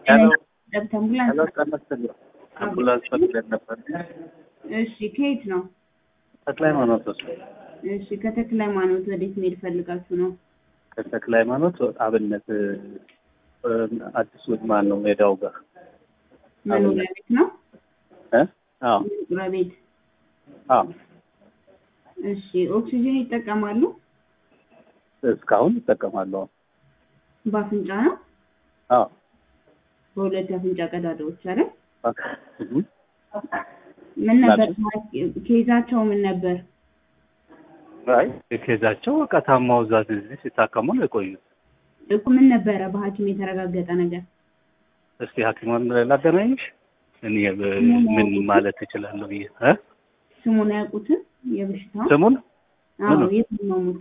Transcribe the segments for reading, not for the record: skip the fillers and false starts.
ሄሎ አምቡላንስ አምቡላንስ ፈልገን ነበር። እሺ፣ ከየት ነው? ተክለ ሃይማኖት ውስጥ። እሺ፣ ከተክለ ሃይማኖት ወዴት መሄድ ፈልጋችሁ ነው? ከተክለ ሃይማኖት አብነት አዲስ ማን ነው ሜዳው ጋር መኖሪያ ቤት ነው? አዎ መኖሪያ ቤት። አዎ። እሺ፣ ኦክሲጅን ይጠቀማሉ? እስካሁን ይጠቀማሉ። በአፍንጫ ነው? አዎ። በሁለት አፍንጫ ቀዳዳዎች አይደል? እህ ምን ነበር ኬዛቸው? ምን ነበር? አይ ኬዛቸው በቃ ታማው እዛ እዚህ ሲታከሙ ነው የቆዩት። እኮ ምን ነበረ በሐኪም የተረጋገጠ ነገር? እስቲ ሐኪሙን ላገናኝሽ። እኔ ምን ማለት እችላለሁ ብዬ ስሙን ያውቁትን የበሽታው ስሙን? አዎ፣ የትኛውሙት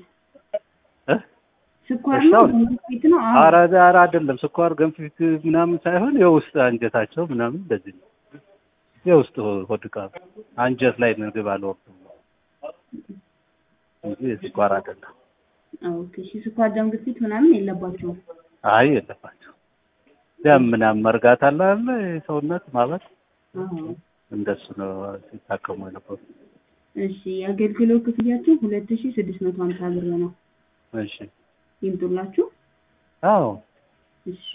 ስኳር ነው? ግፊት ነው? ኧረ አይደለም፣ ስኳር ግፊት ምናምን ሳይሆን የውስጥ አንጀታቸው ምናምን እንደዚህ ነው። የውስጥ ሆድቃ አንጀት ላይ ምግብ አልወርድም እንጂ ስኳር አይደለም። ኦኬ። እሺ፣ ስኳር ደም ግፊት ምናምን የለባቸውም? አይ የለባቸው። ደም ምናምን መርጋት አለ ሰውነት ማለት እንደሱ ነው ሲታከሙ የነበሩ። እሺ፣ የአገልግሎት ክፍያቸው 2650 ብር ነው። እሺ ይምጡላችሁ? አዎ። እሺ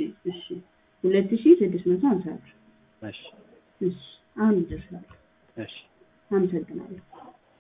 2650 ብር። እሺ እሺ፣ አሁን ይደርሳል። እሺ፣ አመሰግናለሁ።